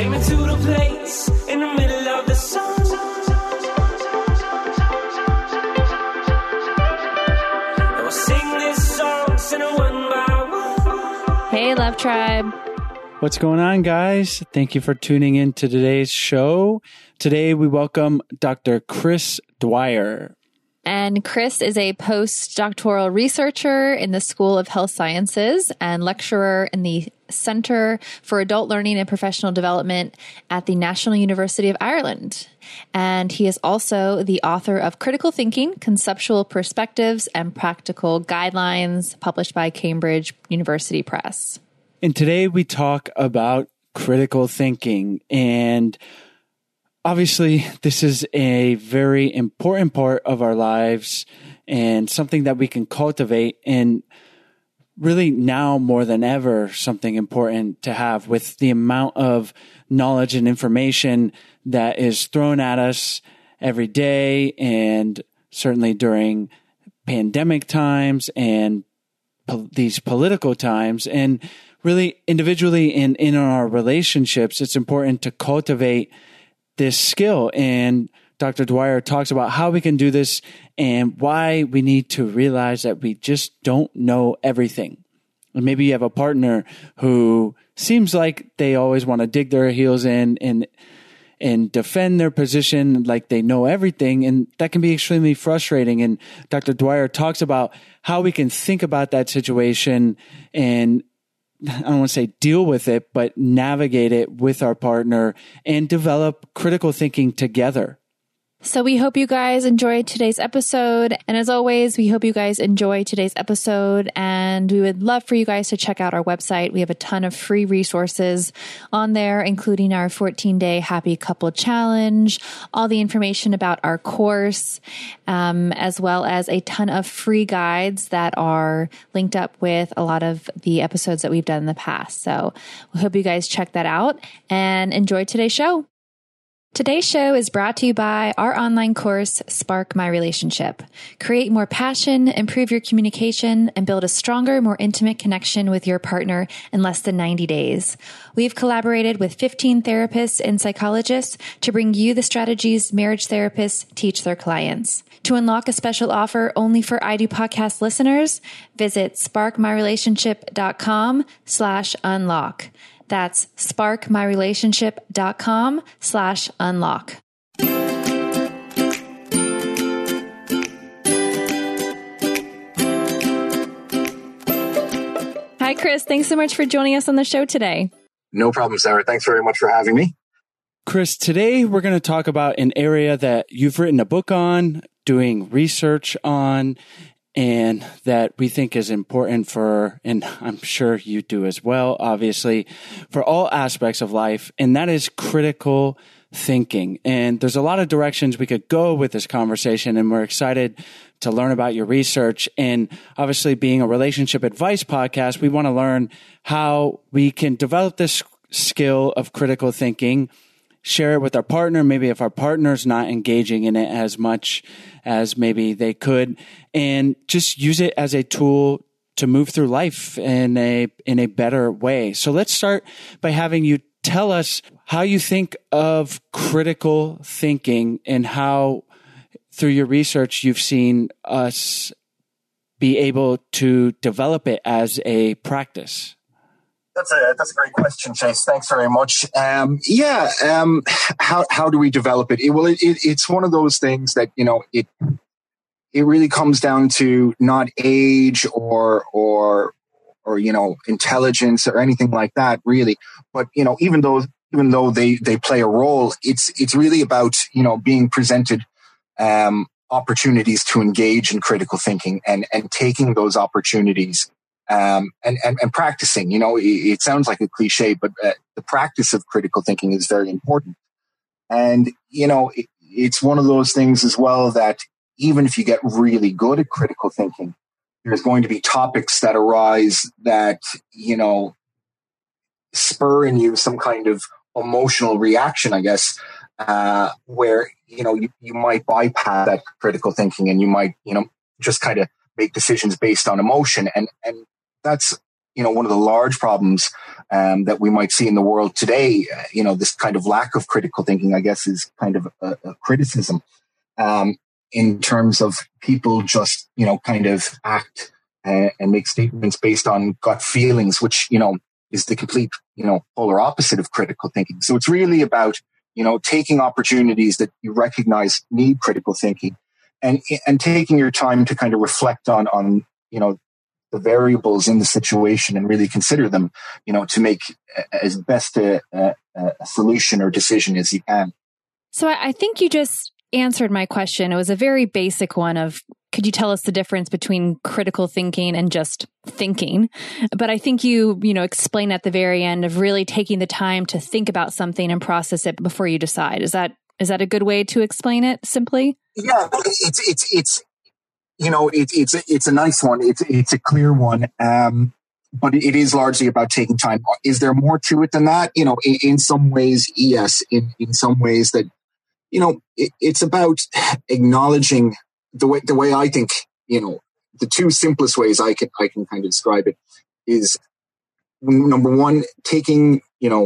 Take me to the place in the middle of the sun. And we'll sing this song, sing it one by one. Hey, Love Tribe. What's going on, guys? Thank you for tuning in to today's show. Today, we welcome Dr. Chris Dwyer. And Chris is a postdoctoral researcher in the School of Health Sciences and lecturer in the Center for Adult Learning and Professional Development at the National University of Ireland. And he is also the author of Critical Thinking, Conceptual Perspectives, and Practical Guidelines, published by Cambridge University Press. And today we talk about critical thinking. And obviously, this is a very important part of our lives and something that we can cultivate, and really now more than ever, something important to have with the amount of knowledge and information that is thrown at us every day, and certainly during pandemic times and these political times. And really individually and in our relationships, it's important to cultivate this skill. And Dr. Dwyer talks about how we can do this and why we need to realize that we just don't know everything. And maybe you have a partner who seems like they always want to dig their heels in and defend their position like they know everything. And that can be extremely frustrating. And Dr. Dwyer talks about how we can think about that situation and, I don't want to say deal with it, but navigate it with our partner and develop critical thinking together. So we hope you guys enjoyed today's episode. And as always, we hope you guys enjoy today's episode. And we would love for you guys to check out our website. We have a ton of free resources on there, including our 14-day Happy Couple Challenge, all the information about our course, as well as a ton of free guides that are linked up with a lot of the episodes that we've done in the past. So we hope you guys check that out and enjoy today's show. Today's show is brought to you by our online course, Spark My Relationship. Create more passion, improve your communication, and build a stronger, more intimate connection with your partner in less than 90 days. We've collaborated with 15 therapists and psychologists to bring you the strategies marriage therapists teach their clients. To unlock a special offer only for I Do Podcast listeners, visit sparkmyrelationship.com/unlock. That's sparkmyrelationship.com/unlock. Hi, Chris. Thanks so much for joining us on the show today. No problem, Sarah. Thanks very much for having me. Chris, today we're going to talk about an area that you've written a book on, doing research on, and that we think is important for, and I'm sure you do as well, obviously, for all aspects of life, and that is critical thinking. And there's a lot of directions we could go with this conversation, and we're excited to learn about your research. And obviously, being a relationship advice podcast, we want to learn how we can develop this skill of critical thinking, share it with our partner, maybe if our partner's not engaging in it as much as maybe they could, and just use it as a tool to move through life in a better way. So let's start by having you tell us how you think of critical thinking and how, through your research, you've seen us be able to develop it as a practice. That's a great question, Chase. Thanks very much. How do we develop it? It's one of those things that, it really comes down to not age or intelligence or anything like that, really. But, even though they play a role, it's really about, being presented opportunities to engage in critical thinking and taking those opportunities and practicing. It sounds like a cliche, but the practice of critical thinking is very important. And, it's one of those things as well that even if you get really good at critical thinking, there's going to be topics that arise that, spur in you some kind of emotional reaction, I guess, where, you might bypass that critical thinking and you might, just kind of make decisions based on emotion. And that's one of the large problems that we might see in the world today, this kind of lack of critical thinking, I guess, is kind of a criticism in terms of people just, kind of act and make statements based on gut feelings, which, is the complete, polar opposite of critical thinking. So it's really about, taking opportunities that you recognize need critical thinking and taking your time to kind of reflect on the variables in the situation and really consider them, to make as best a solution or decision as you can. So I think you just answered my question. It was a very basic one of, could you tell us the difference between critical thinking and just thinking? But I think you explained at the very end of really taking the time to think about something and process it before you decide. Is that a good way to explain it simply? Yeah, it's a nice one. It's a clear one. But it is largely about taking time. Is there more to it than that? In some ways, yes. In some ways that, it's about acknowledging the way I think, the two simplest ways I can kind of describe it is, number one, taking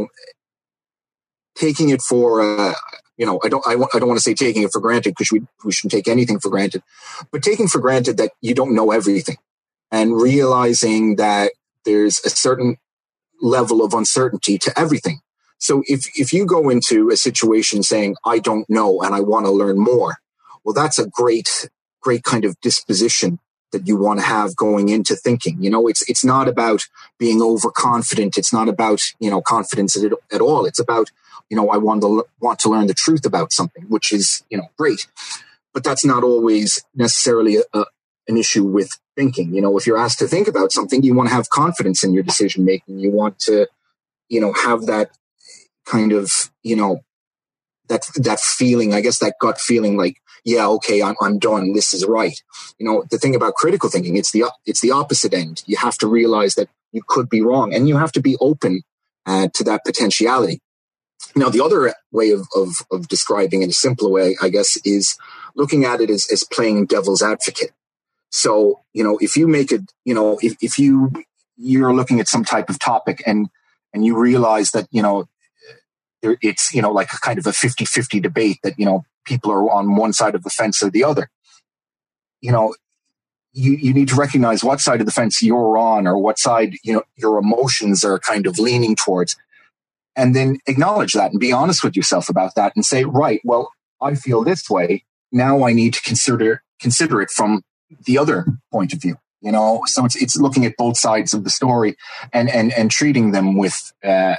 it for, I don't want to say taking it for granted, because we shouldn't take anything for granted, but taking for granted that you don't know everything and realizing that there's a certain level of uncertainty to everything. So if you go into a situation saying, I don't know and I want to learn more, well, that's a great kind of disposition that you want to have going into thinking. It's not about being overconfident. It's not about, confidence at all. It's about, I want to learn the truth about something, which is, great. But that's not always necessarily an issue with thinking. If you're asked to think about something, you want to have confidence in your decision making. You want to, have that kind of, that feeling, I guess, that gut feeling like, yeah, okay, I'm done. This is right. The thing about critical thinking, it's the opposite end. You have to realize that you could be wrong, and you have to be open to that potentiality. Now, the other way of describing it, a simpler way, I guess, is looking at it as playing devil's advocate. So, if you make it, if you're looking at some type of topic and you realize that, it's, like a kind of a 50-50 debate that, people are on one side of the fence or the other, you need to recognize what side of the fence you're on, or what side, your emotions are kind of leaning towards, and then acknowledge that and be honest with yourself about that and say, right, well, I feel this way. Now I need to consider it from the other point of view, so it's looking at both sides of the story and treating them with,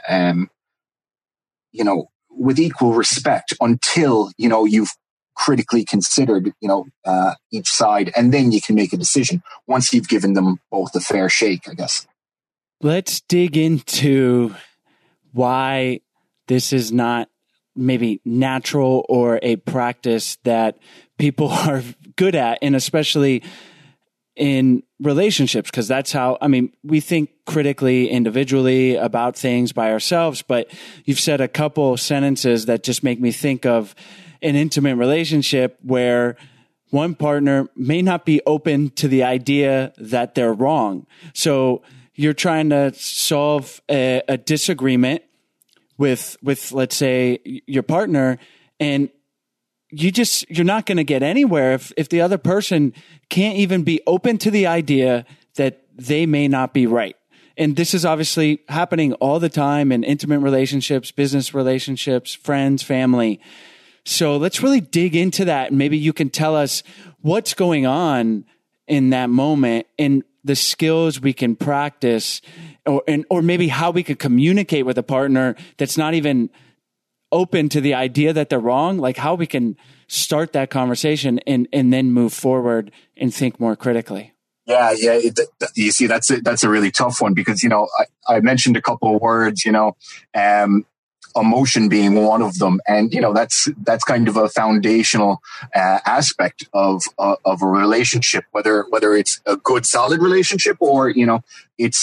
with equal respect until, you've critically considered, each side, and then you can make a decision once you've given them both a fair shake, I guess. Let's dig into why this is not maybe natural or a practice that people are good at, and especially in relationships, because that's how, we think critically individually about things by ourselves, but you've said a couple sentences that just make me think of an intimate relationship where one partner may not be open to the idea that they're wrong. So you're trying to solve a disagreement with, let's say, your partner, and you're not going to get anywhere if the other person can't even be open to the idea that they may not be right. And this is obviously happening all the time in intimate relationships, business relationships, friends, family. So let's really dig into that. And maybe you can tell us what's going on in that moment and the skills we can practice, or maybe how we could communicate with a partner that's not even open to the idea that they're wrong, like how we can start that conversation and then move forward and think more critically. Yeah. You see, that's a really tough one because, I mentioned a couple of words, emotion being one of them. And, that's kind of a foundational aspect of a relationship, whether it's a good, solid relationship or, it's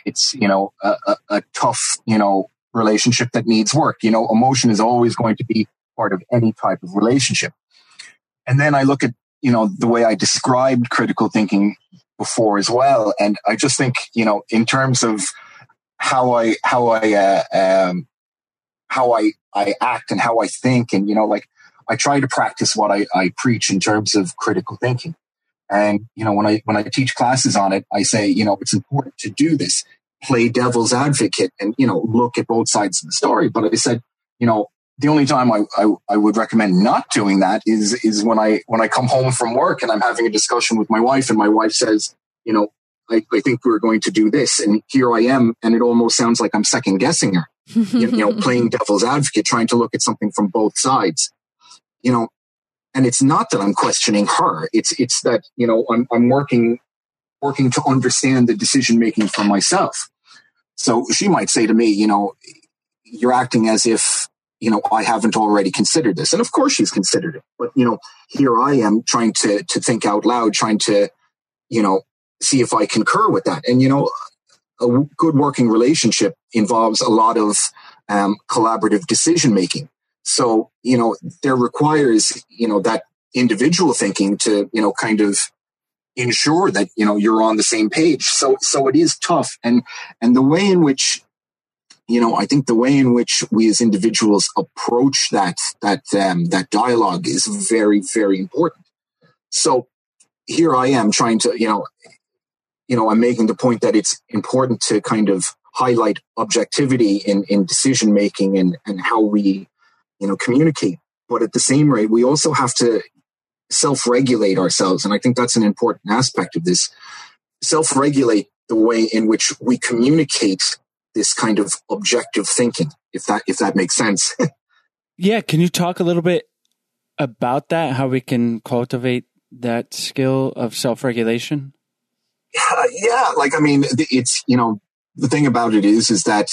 a tough, relationship that needs work. Emotion is always going to be part of any type of relationship. And then I look at, the way I described critical thinking, before as well. And I just think, in terms of how I act and how I think, and, I try to practice what I preach in terms of critical thinking. And, when I teach classes on it, I say, it's important to do this, play devil's advocate and, look at both sides of the story. But I said, the only time I would recommend not doing that is when I come home from work and I'm having a discussion with my wife, and my wife says, I think we're going to do this. And here I am. And it almost sounds like I'm second guessing her, playing devil's advocate, trying to look at something from both sides, and it's not that I'm questioning her. It's that, I'm working to understand the decision making for myself. So she might say to me, you're acting as if, I haven't already considered this. And of course she's considered it. But, here I am trying to think out loud, trying to, see if I concur with that. And, a good working relationship involves a lot of collaborative decision making. So, there requires, that individual thinking to, kind of ensure that, you're on the same page. So it is tough. And the way in which, I think the way in which we as individuals approach that dialogue is very, very important. So here I am trying to, I'm making the point that it's important to kind of highlight objectivity in decision making and how we, communicate. But at the same rate, we also have to self-regulate ourselves. And I think that's an important aspect of this. Self-regulate the way in which we communicate this kind of objective thinking, if that makes sense. Yeah. Can you talk a little bit about that? How we can cultivate that skill of self-regulation? Yeah. It's, the thing about it is that,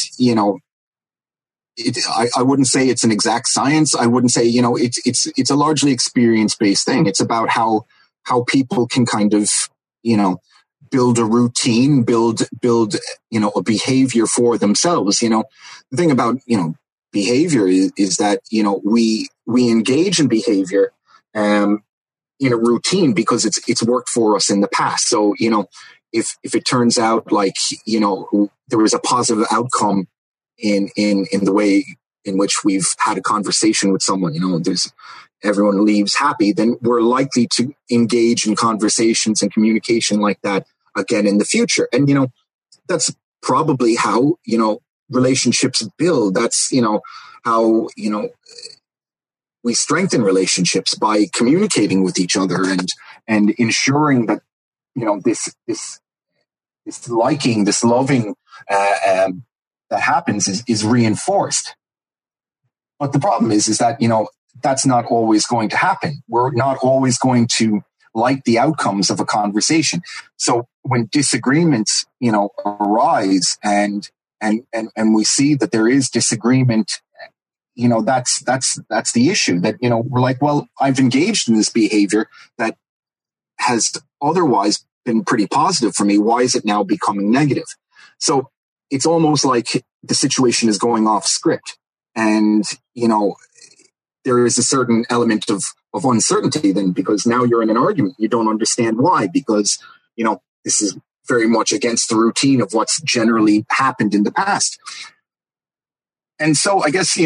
I wouldn't say it's an exact science. I wouldn't say, it's a largely experience-based thing. It's about how people can kind of, build a routine, build, a behavior for themselves. The thing about, behavior is that, we engage in behavior, in a routine because it's worked for us in the past. So, if it turns out like, there was a positive outcome in the way in which we've had a conversation with someone, everyone leaves happy, then we're likely to engage in conversations and communication like that again in the future. And, that's probably how, relationships build. That's, how, we strengthen relationships by communicating with each other and ensuring that, this liking, this loving, that happens is reinforced. But the problem is that, that's not always going to happen. We're not always going to like the outcomes of a conversation. So when disagreements, arise and we see that there is disagreement, that's the issue that, we're like, well, I've engaged in this behavior that has otherwise been pretty positive for me. Why is it now becoming negative? So it's almost like the situation is going off script, and, there is a certain element of uncertainty then, because now you're in an argument. You don't understand why, because, this is very much against the routine of what's generally happened in the past. And so I guess,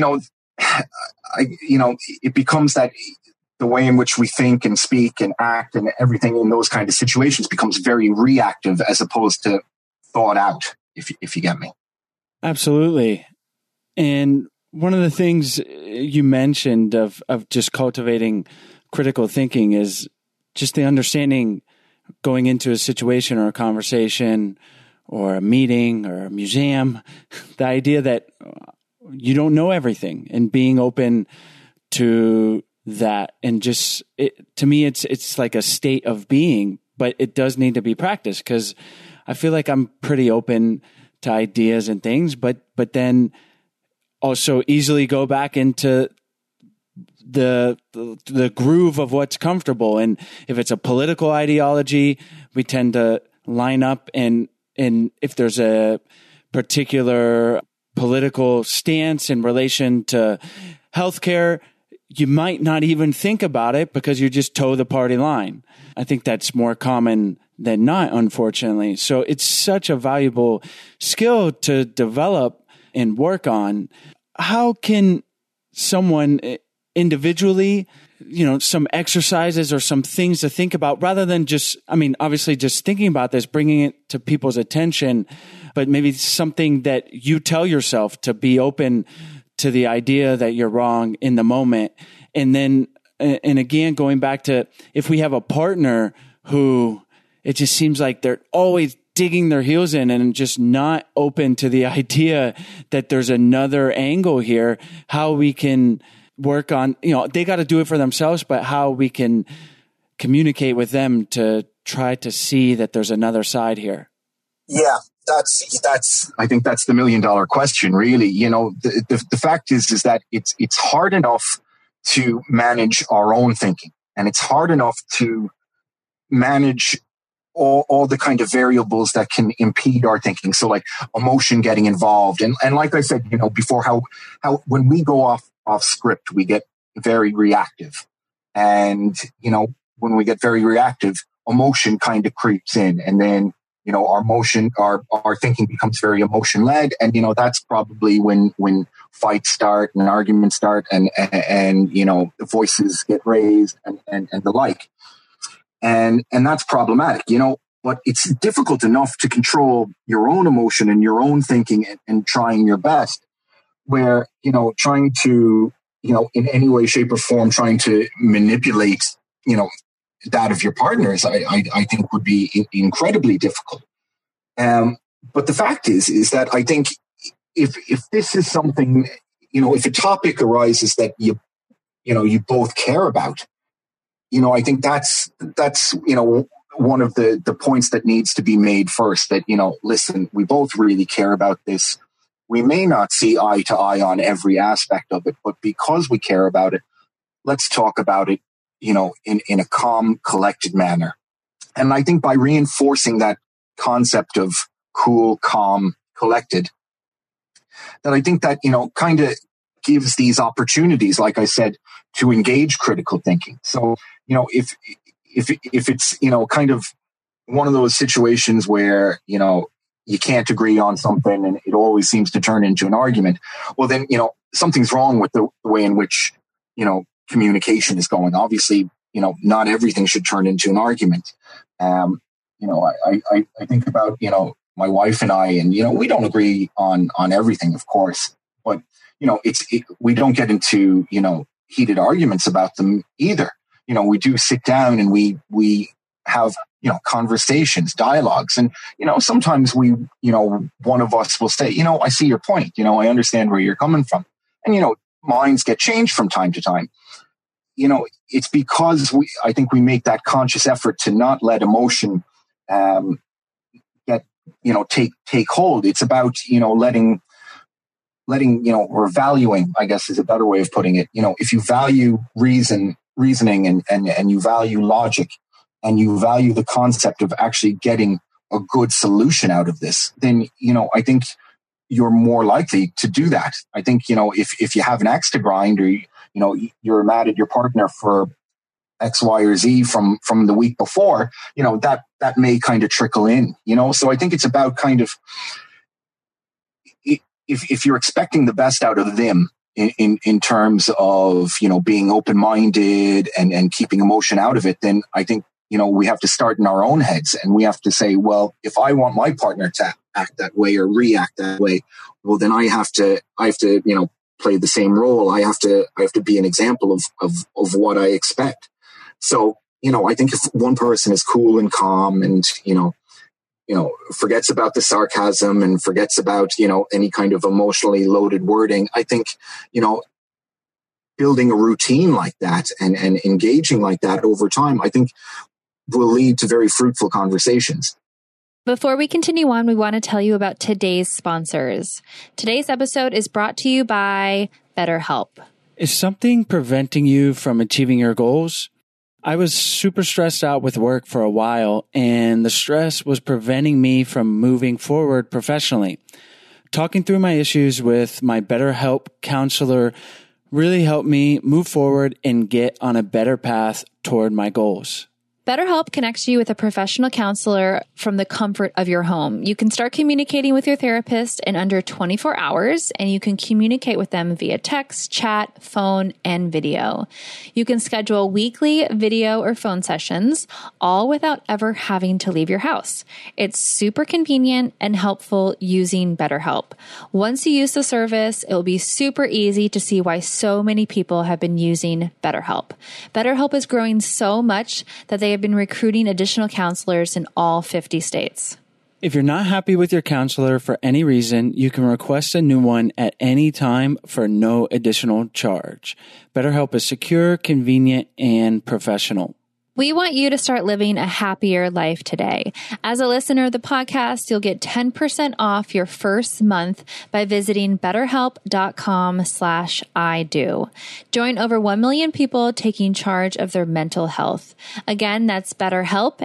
it becomes that the way in which we think and speak and act and everything in those kind of situations becomes very reactive as opposed to thought out, if you get me. Absolutely. And one of the things you mentioned of just cultivating critical thinking is just the understanding going into a situation or a conversation or a meeting or a museum, the idea that you don't know everything and being open to that. And just, to me, it's like a state of being, but it does need to be practiced, because I feel like I'm pretty open to ideas and things, but then also easily go back into the groove of what's comfortable. And if it's a political ideology, we tend to line up, and if there's a particular political stance in relation to healthcare, you might not even think about it because you just toe the party line. I think that's more common than not, unfortunately. So it's such a valuable skill to develop and work on. How can someone individually, some exercises or some things to think about rather than just, obviously just thinking about this, bringing it to people's attention, but maybe something that you tell yourself to be open to the idea that you're wrong in the moment. And then, and again, going back to if we have a partner who it just seems like they're always digging their heels in and just not open to the idea that there's another angle here, how we can work on, they got to do it for themselves, but how we can communicate with them to try to see that there's another side here. Yeah, I think that's the $1 million question, really. The fact is that it's hard enough to manage our own thinking, and it's hard enough to manage all the kind of variables that can impede our thinking. So like emotion getting involved. And like I said, before, how when we go off script, we get very reactive. And, when we get very reactive, emotion kind of creeps in, and then, our thinking becomes very emotion led. And, that's probably when fights start and arguments start and voices get raised and the like. And that's problematic, but it's difficult enough to control your own emotion and your own thinking and trying your best, where, trying to, in any way, shape or form, trying to manipulate, that of your partners, I think would be incredibly difficult. But the fact is that I think if this is something, if a topic arises that you both care about, I think that's one of the points that needs to be made first, that, listen, we both really care about this. We may not see eye to eye on every aspect of it, but because we care about it, let's talk about it, in a calm, collected manner. And I think by reinforcing that concept of cool, calm, collected, that I think that, kind of gives these opportunities, like I said, to engage critical thinking. So, if it's, kind of one of those situations where, you can't agree on something and it always seems to turn into an argument, well, then, something's wrong with the way in which, communication is going. Obviously, not everything should turn into an argument. I think about, my wife and I, and, we don't agree on everything, of course, but, we don't get into, heated arguments about them either. We do sit down and we have, conversations, dialogues. And, sometimes we, one of us will say, I see your point. I understand where you're coming from. And, minds get changed from time to time. It's because I think we make that conscious effort to not let emotion, take hold. It's about, letting, or valuing, I guess is a better way of putting it. If you value reasoning and you value logic and you value the concept of actually getting a good solution out of this, then, I think you're more likely to do that. I think, if you have an axe to grind, or, you're mad at your partner for X, Y, or Z from the week before, that may kind of trickle in, so I think it's about kind of, if you're expecting the best out of them in terms of, being open-minded and keeping emotion out of it, then I think, we have to start in our own heads, and we have to say, well, if I want my partner to act that way or react that way, well, then I have to, play the same role. I have to be an example of what I expect. So, I think if one person is cool and calm and, forgets about the sarcasm and forgets about, any kind of emotionally loaded wording, I think, building a routine like that and engaging like that over time, I think will lead to very fruitful conversations. Before we continue on, we want to tell you about today's sponsors. Today's episode is brought to you by BetterHelp. Is something preventing you from achieving your goals? I was super stressed out with work for a while, and the stress was preventing me from moving forward professionally. Talking through my issues with my BetterHelp counselor really helped me move forward and get on a better path toward my goals. BetterHelp connects you with a professional counselor from the comfort of your home. You can start communicating with your therapist in under 24 hours, and you can communicate with them via text, chat, phone, and video. You can schedule weekly video or phone sessions, all without ever having to leave your house. It's super convenient and helpful using BetterHelp. Once you use the service, it will be super easy to see why so many people have been using BetterHelp. BetterHelp is growing so much that they have been recruiting additional counselors in all 50 states. If you're not happy with your counselor for any reason, you can request a new one at any time for no additional charge. BetterHelp is secure, convenient, and professional. We want you to start living a happier life today. As a listener of the podcast, you'll get 10% off your first month by visiting betterhelp.com/IDO. Join over 1 million people taking charge of their mental health. Again, that's BetterHelp,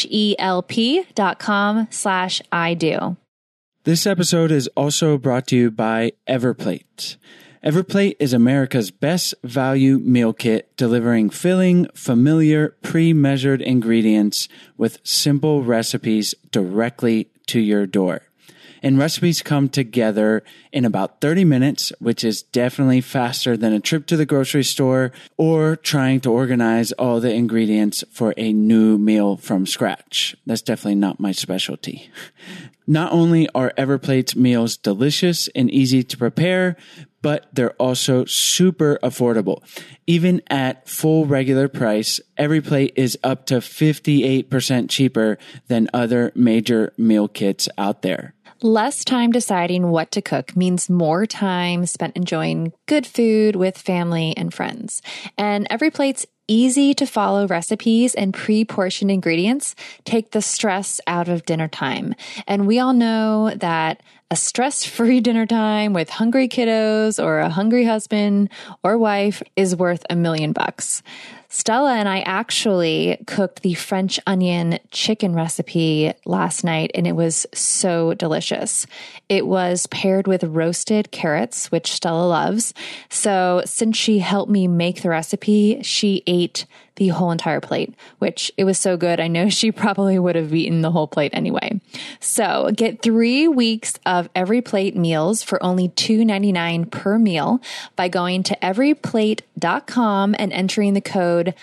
HELP.com/IDO. This episode is also brought to you by Everplate. Everplate is America's best value meal kit, delivering filling, familiar, pre-measured ingredients with simple recipes directly to your door. And recipes come together in about 30 minutes, which is definitely faster than a trip to the grocery store or trying to organize all the ingredients for a new meal from scratch. That's definitely not my specialty. Not only are Everplate's meals delicious and easy to prepare, but they're also super affordable. Even at full regular price, Everplate is up to 58% cheaper than other major meal kits out there. Less time deciding what to cook means more time spent enjoying good food with family and friends. And Everplate's easy to follow recipes and pre-portioned ingredients take the stress out of dinner time. And we all know that a stress-free dinner time with hungry kiddos or a hungry husband or wife is worth $1 million. Stella and I actually cooked the French onion chicken recipe last night, and it was so delicious. It was paired with roasted carrots, which Stella loves. So since she helped me make the recipe, she ate the whole entire plate, which it was so good. I know she probably would have eaten the whole plate anyway. So get 3 weeks of Everyplate meals for only $2.99 per meal by going to everyplate.com and entering the code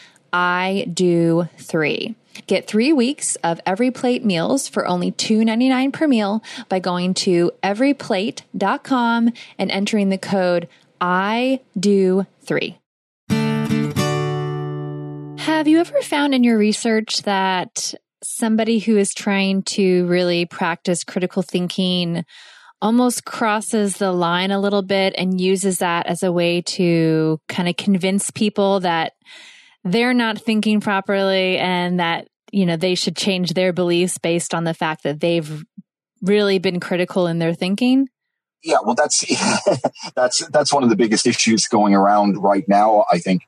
IDO3. Get 3 weeks of Everyplate meals for only $2.99 per meal by going to everyplate.com and entering the code IDO3. Have you ever found in your research that somebody who is trying to really practice critical thinking almost crosses the line a little bit and uses that as a way to kind of convince people that they're not thinking properly and that, you know, they should change their beliefs based on the fact that they've really been critical in their thinking? Yeah, well, that's one of the biggest issues going around right now, I think.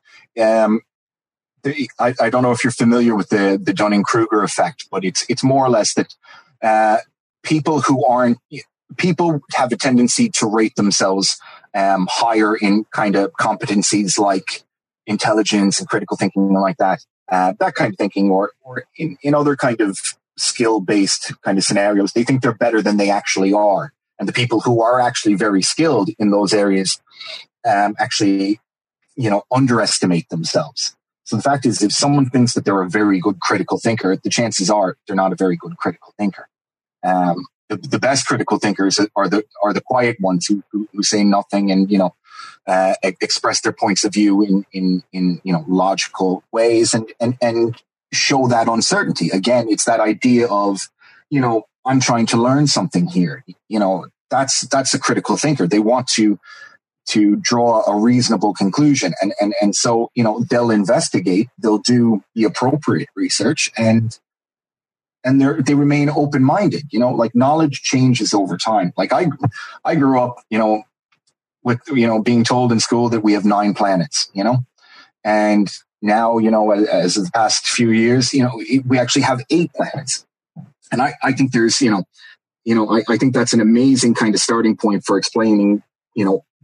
I don't know if you're familiar with the Dunning-Kruger effect, but it's more or less that people have a tendency to rate themselves higher in kind of competencies like intelligence and critical thinking and like that kind of thinking, or in other kind of skill-based kind of scenarios. They think they're better than they actually are. And the people who are actually very skilled in those areas actually, underestimate themselves. So the fact is, if someone thinks that they're a very good critical thinker, the chances are they're not a very good critical thinker. The best critical thinkers are the quiet ones who say nothing and express their points of view in logical ways and show that uncertainty. Again, it's that idea of I'm trying to learn something here. That's a critical thinker. They want to draw a reasonable conclusion. And so, they'll investigate, they'll do the appropriate research and they remain open-minded, like knowledge changes over time. Like I grew up, with, being told in school that we have 9 planets, and now, as the past few years, we actually have 8 planets. And I think there's, I think that's an amazing kind of starting point for explaining,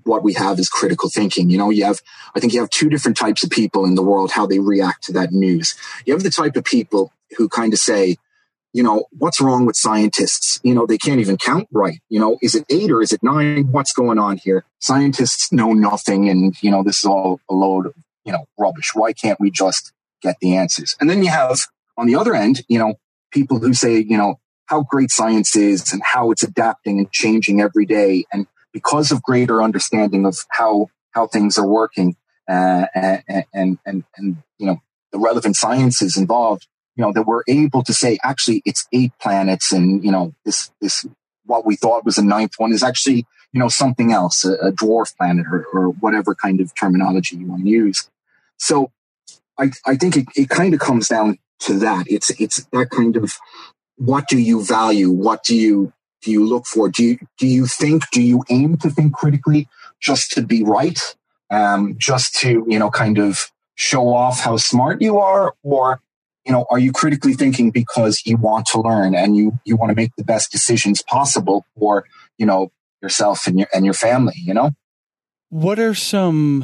what we have is critical thinking. I think you have two different types of people in the world, how they react to that news. You have the type of people who kind of say, what's wrong with scientists? They can't even count right. Is it 8 or is it 9? What's going on here? Scientists know nothing. And, this is all a load of, rubbish. Why can't we just get the answers? And then you have on the other end, people who say, how great science is and how it's adapting and changing every day. And because of greater understanding of how things are working, and the relevant sciences involved, that we're able to say, actually, it's 8 planets, and, this what we thought was a 9th one is actually, something else, a dwarf planet or whatever kind of terminology you want to use. So I think it kind of comes down to that. It's that kind of, what do you value? What do you look for? Do you aim to think critically just to be right? Just to, kind of show off how smart you are? Or, are you critically thinking because you want to learn and you want to make the best decisions possible for, yourself and your family, What are some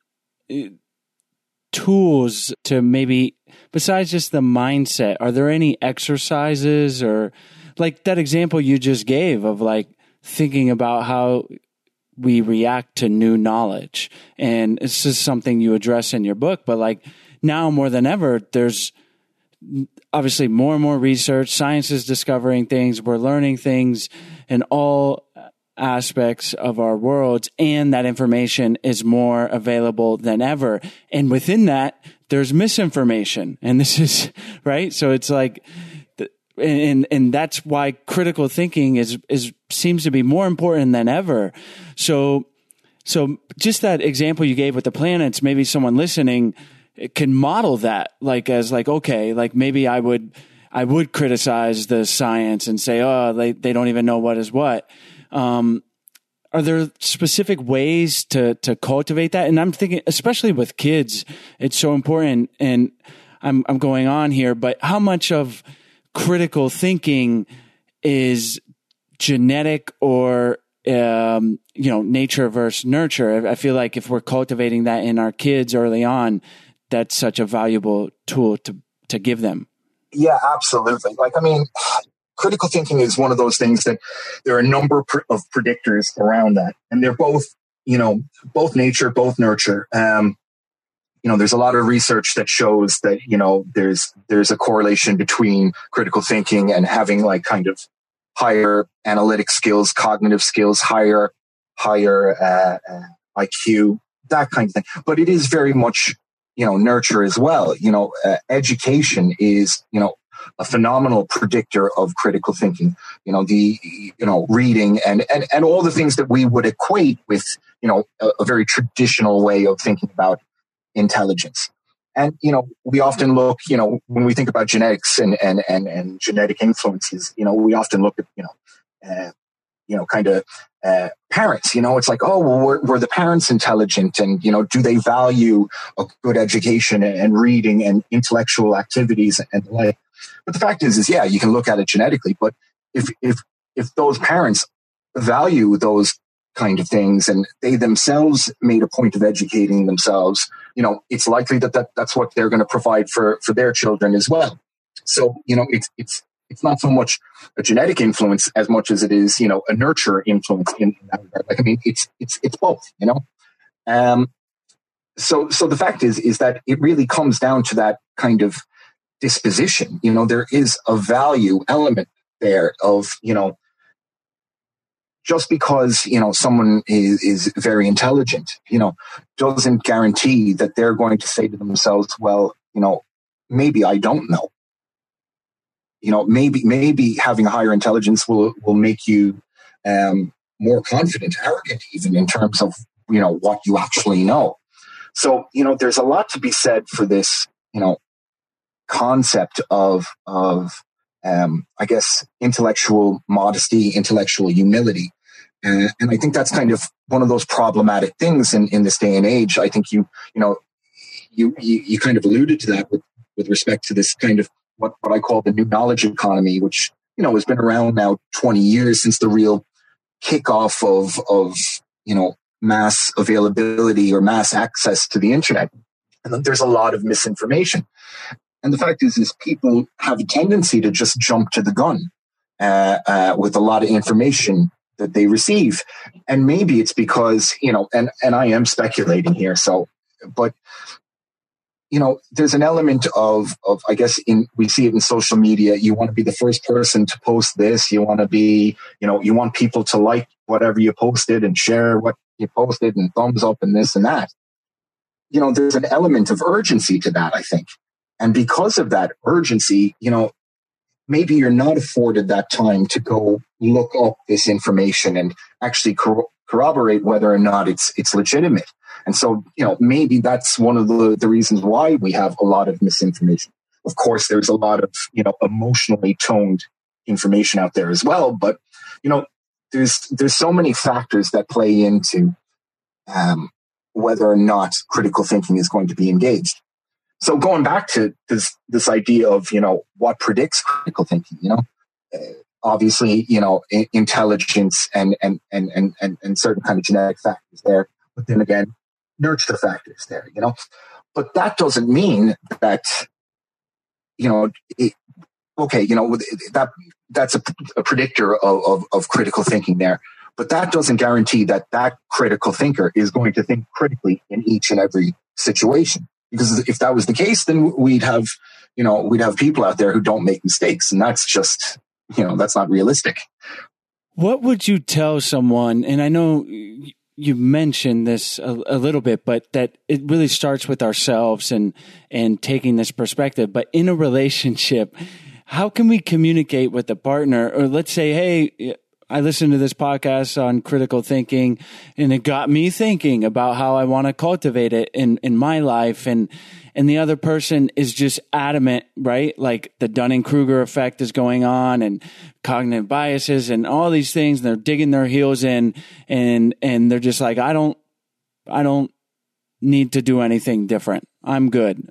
tools to maybe, besides just the mindset, are there any exercises or like that example you just gave of like thinking about how we react to new knowledge? And this is something you address in your book, but like now more than ever, there's obviously more and more research, science is discovering things, we're learning things in all aspects of our worlds, and that information is more available than ever. And within that, there's misinformation. And this is right. So it's like, and that's why critical thinking is seems to be more important than ever. So just that example you gave with the planets, maybe someone listening can model that okay, like maybe I would criticize the science and say, oh, they don't even know what is what. Are there specific ways to cultivate that? And I'm thinking, especially with kids, it's so important. And I'm going on here, but how much of critical thinking is genetic or, nature versus nurture? I feel like if we're cultivating that in our kids early on, that's such a valuable tool to give them. Yeah, absolutely. Critical thinking is one of those things that there are a number of predictors around that. And they're both, both nature, both nurture. There's a lot of research that shows that, there's a correlation between critical thinking and having like kind of higher analytic skills, cognitive skills, higher IQ, that kind of thing. But it is very much, nurture as well. Education is, a phenomenal predictor of critical thinking. Reading and all the things that we would equate with, a very traditional way of thinking about intelligence. And, we often look, when we think about genetics and genetic influences, we often look at, parents, it's like, oh, well, were the parents intelligent? And, do they value a good education and reading and intellectual activities and the like? But the fact is, yeah, you can look at it genetically, but if those parents value those kind of things and they themselves made a point of educating themselves, it's likely that's what they're going to provide for their children as well. So, it's not so much a genetic influence as much as it is, a nurture influence in that regard. It's both, So the fact is that it really comes down to that kind of disposition. There is a value element there of, just because, someone is very intelligent, doesn't guarantee that they're going to say to themselves, well, maybe I don't know. Maybe having a higher intelligence will make you more confident, arrogant, even in terms of, what you actually know. So, there's a lot to be said for this, concept of I guess, intellectual modesty, intellectual humility. And I think that's kind of one of those problematic things in this day and age. I think you kind of alluded to that with respect to this kind of what I call the new knowledge economy, which, has been around now 20 years since the real kickoff of mass availability or mass access to the internet. And then there's a lot of misinformation. And the fact is people have a tendency to just jump to the gun with a lot of information that they receive. And maybe it's because, and I am speculating here. But there's an element of I guess we see it in social media. You want to be the first person to post this. You want to be, you want people to like whatever you posted and share what you posted and thumbs up and this and that. There's an element of urgency to that, I think. And because of that urgency, maybe you're not afforded that time to go look up this information and actually corroborate whether or not it's legitimate. And so, maybe that's one of the reasons why we have a lot of misinformation. Of course, there's a lot of, emotionally toned information out there as well. But, there's so many factors that play into whether or not critical thinking is going to be engaged. So going back to this idea of, what predicts critical thinking, obviously, intelligence and certain kind of genetic factors there. But then again, nurture factors there, but that doesn't mean that, that's a predictor of critical thinking there. But that doesn't guarantee that critical thinker is going to think critically in each and every situation. Because if that was the case, then we'd have people out there who don't make mistakes. And that's just, that's not realistic. What would you tell someone? And I know you mentioned this a little bit, but that it really starts with ourselves and taking this perspective. But in a relationship, how can we communicate with the partner? Or let's say, hey, I listened to this podcast on critical thinking and it got me thinking about how I want to cultivate it in my life. And the other person is just adamant, right? Like the Dunning-Kruger effect is going on and cognitive biases and all these things. And they're digging their heels in and they're just like, I don't need to do anything different. I'm good.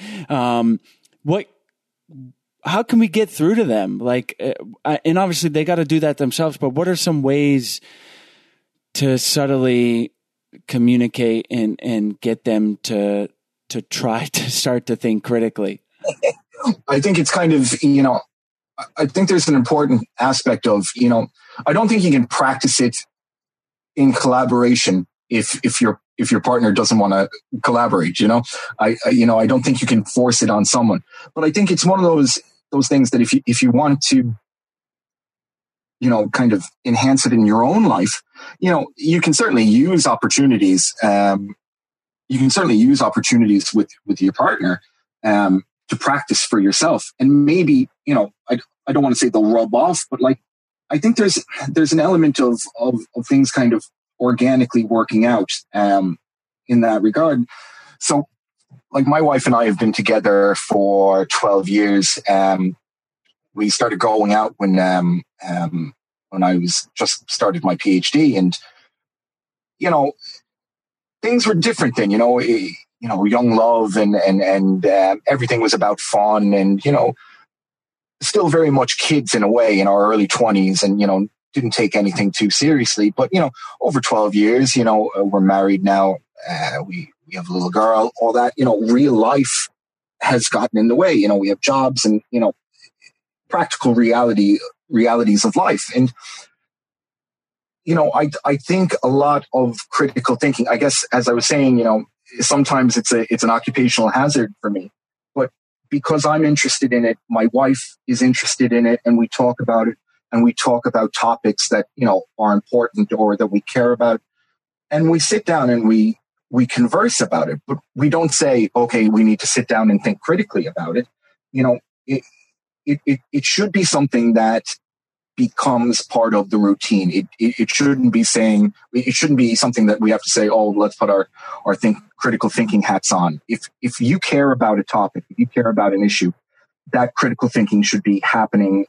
How can we get through to them? Like, and obviously they got to do that themselves, but what are some ways to subtly communicate and get them to try to start to think critically? I think it's kind of, I think there's an important aspect of, I don't think you can practice it in collaboration if your partner doesn't want to collaborate, I don't think you can force it on someone, but I think it's one of those things that if you want to, kind of enhance it in your own life, you can certainly use opportunities. You can certainly use opportunities with your partner to practice for yourself. And maybe, I don't want to say they'll rub off, but like, I think there's an element of things kind of organically working out in that regard. So, like my wife and I have been together for 12 years. We started going out when I was just started my PhD, and things were different then. Young love and everything was about fun, and still very much kids in a way in our early 20s, and didn't take anything too seriously. But over 12 years, we're married now. We have a little girl, all that, real life has gotten in the way. We have jobs and, practical realities of life. And, I think a lot of critical thinking, I guess, as I was saying, sometimes it's an occupational hazard for me, but because I'm interested in it, my wife is interested in it, and we talk about it, and we talk about topics that, are important or that we care about. And we sit down and we converse about it, but we don't say, okay, we need to sit down and think critically about it. It should be something that becomes part of the routine. It shouldn't be something that we have to say, oh, let's put our critical thinking hats on. If you care about a topic, if you care about an issue, that critical thinking should be happening,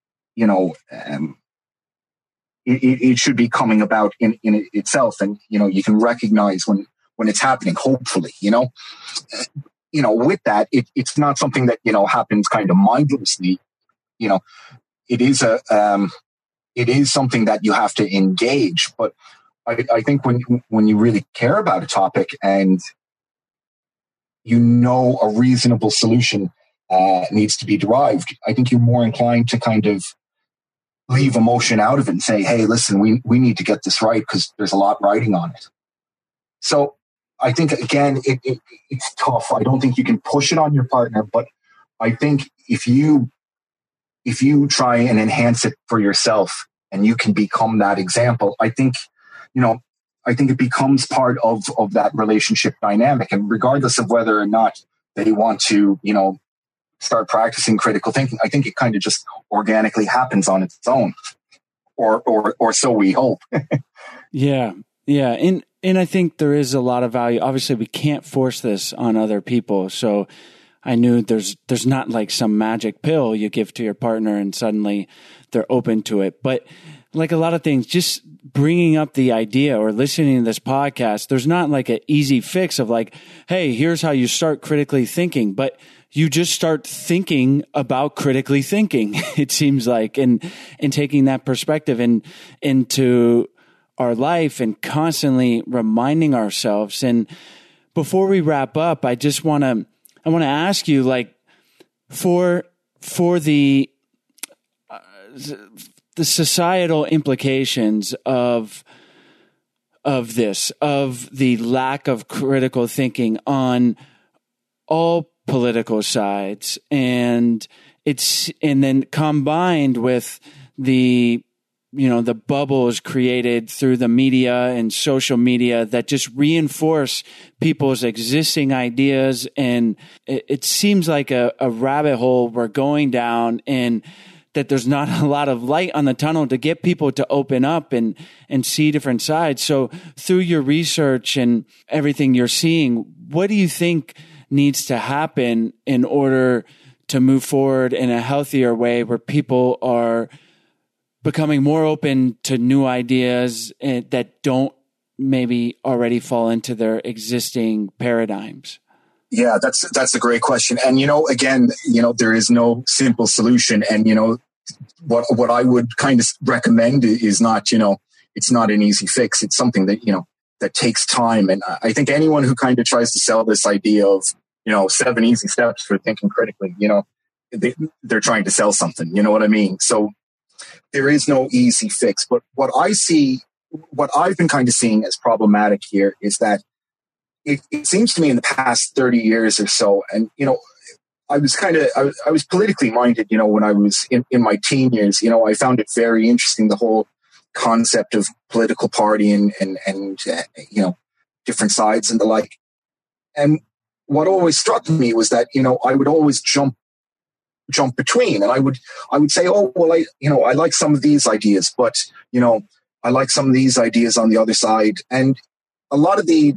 it should be coming about in itself. And, you can recognize when it's happening, hopefully, with that, it's not something that, happens kind of mindlessly. It is something that you have to engage. But I think when you really care about a topic and you know a reasonable solution needs to be derived, I think you're more inclined to kind of leave emotion out of it and say, hey, listen, we need to get this right because there's a lot riding on it. So I think, again, it's tough. I don't think you can push it on your partner, but I think if you try and enhance it for yourself and you can become that example, I think it becomes part of that relationship dynamic. And regardless of whether or not they want to, start practicing critical thinking, I think it kind of just organically happens on its own, or so we hope. Yeah. And I think there is a lot of value. Obviously, we can't force this on other people. So I knew there's not like some magic pill you give to your partner and suddenly they're open to it. But like a lot of things, just bringing up the idea or listening to this podcast, there's not like an easy fix of like, hey, here's how you start critically thinking. But you just start thinking about critically thinking, it seems like, and taking that perspective into our life and constantly reminding ourselves. And before we wrap up, I want to ask you, like, for the societal implications of the lack of critical thinking on all political sides, and then combined with the bubbles created through the media and social media that just reinforce people's existing ideas. And it seems like a rabbit hole we're going down, and that there's not a lot of light on the tunnel to get people to open up and see different sides. So through your research and everything you're seeing, what do you think needs to happen in order to move forward in a healthier way where people are becoming more open to new ideas that don't maybe already fall into their existing paradigms? Yeah, that's a great question. And, again, there is no simple solution. And, what I would kind of recommend is not, it's not an easy fix. It's something that, that takes time. And I think anyone who kind of tries to sell this idea of, 7 easy steps for thinking critically, they're trying to sell something. You know what I mean? So there is no easy fix. But what I've been kind of seeing as problematic here is that it seems to me in the past 30 years or so, and, I was politically minded, when I was in my teen years. I found it very interesting, the whole concept of political party and different sides and the like. And what always struck me was that, I would always jump between, and I would say, oh, well, I like some of these ideas, but, I like some of these ideas on the other side. And a lot of the,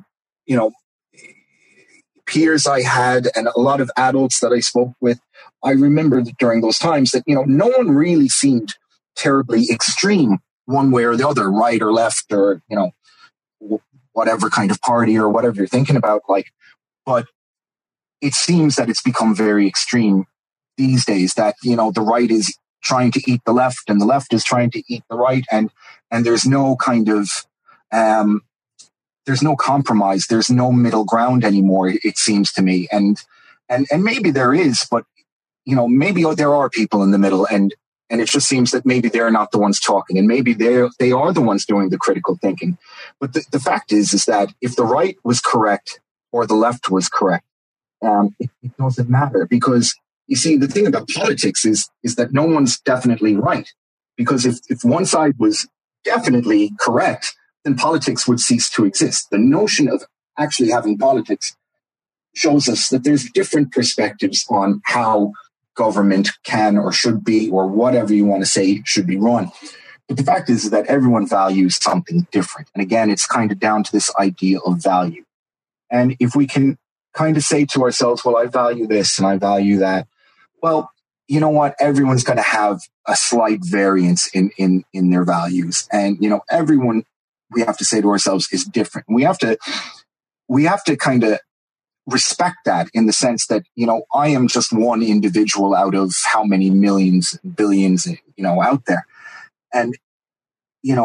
peers I had and a lot of adults that I spoke with, I remember that during those times that, no one really seemed terribly extreme one way or the other, right or left, or, whatever kind of party or whatever you're thinking about. But it seems that it's become very extreme these days, that, the right is trying to eat the left and the left is trying to eat the right. And there's no kind of, there's no compromise. There's no middle ground anymore, it seems to me. And maybe there is, but, maybe there are people in the middle, and it just seems that maybe they're not the ones talking, and maybe they are the ones doing the critical thinking. But the fact is that if the right was correct or the left was correct, it doesn't matter, because you see, the thing about politics is that no one's definitely right, because if one side was definitely correct, then politics would cease to exist. The notion of actually having politics shows us that there's different perspectives on how government can or should be, or whatever you want to say should be run. But the fact is that everyone values something different. And again, it's kind of down to this idea of value. And if we can kind of say to ourselves, well, I value this and I value that, well, you know what? Everyone's going to have a slight variance in their values. And, everyone, we have to say to ourselves, is different. We have to kind of respect that, in the sense that, I am just one individual out of how many millions, billions, out there. And,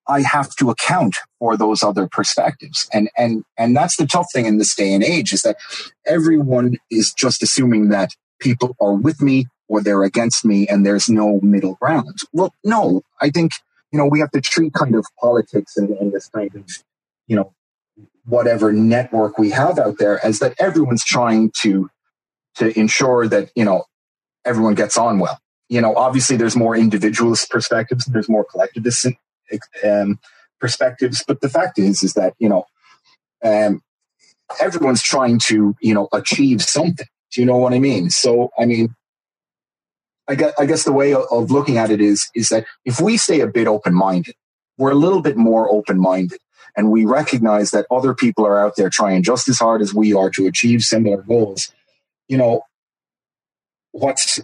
I have to account for those other perspectives. And that's the tough thing in this day and age, is that everyone is just assuming that people are with me or they're against me and there's no middle ground. Well, no, I think, we have to treat kind of politics and this kind of, whatever network we have out there as that everyone's trying to ensure that, everyone gets on well. Obviously there's more individualist perspectives, there's more collectivist perspectives, but the fact is that everyone's trying to achieve something. Do you know what I mean? So I guess the way of looking at it is that if we stay a bit open-minded, we're a little bit more open-minded, and we recognize that other people are out there trying just as hard as we are to achieve similar goals. What's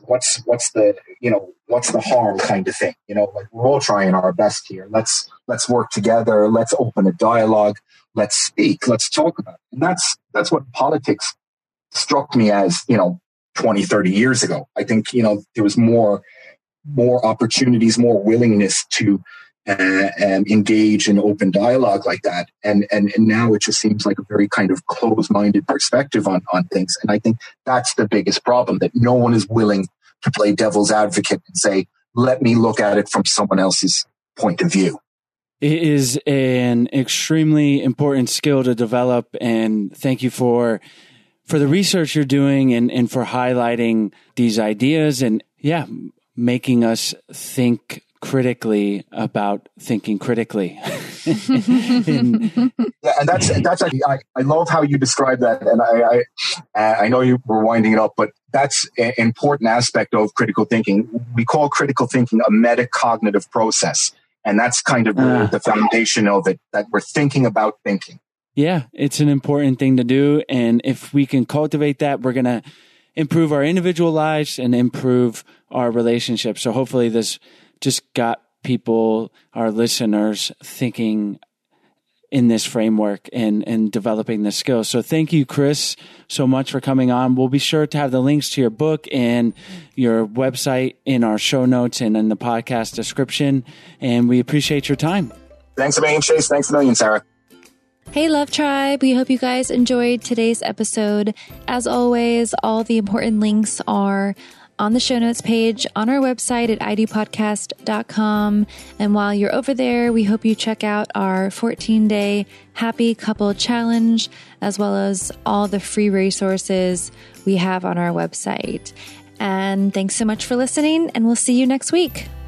the harm kind of thing? Like, we're all trying our best here. Let's work together. Let's open a dialogue. Let's speak. Let's talk about it. And that's what politics struck me as, 20, 30 years ago. I think, there was more opportunities, more willingness to engage in open dialogue like that. And now it just seems like a very kind of closed-minded perspective on things. And I think that's the biggest problem, that no one is willing to play devil's advocate and say, let me look at it from someone else's point of view. It is an extremely important skill to develop. And thank you for the research you're doing and for highlighting these ideas and, making us think critically about thinking critically. And that's actually, I love how you describe that. And I know you were winding it up, but that's an important aspect of critical thinking. We call critical thinking a metacognitive process. And that's kind of the foundation of it, that we're thinking about thinking. Yeah, it's an important thing to do. And if we can cultivate that, we're going to improve our individual lives and improve our relationships. So hopefully this just got people, our listeners, thinking in this framework and developing the skills. So thank you, Chris, so much for coming on. We'll be sure to have the links to your book and your website in our show notes and in the podcast description. And we appreciate your time. Thanks a million, Chase. Thanks a million, Sarah. Hey, Love Tribe. We hope you guys enjoyed today's episode. As always, all the important links are on the show notes page on our website at idpodcast.com. And while you're over there, we hope you check out our 14-day Happy Couple Challenge, as well as all the free resources we have on our website. And thanks so much for listening, and we'll see you next week.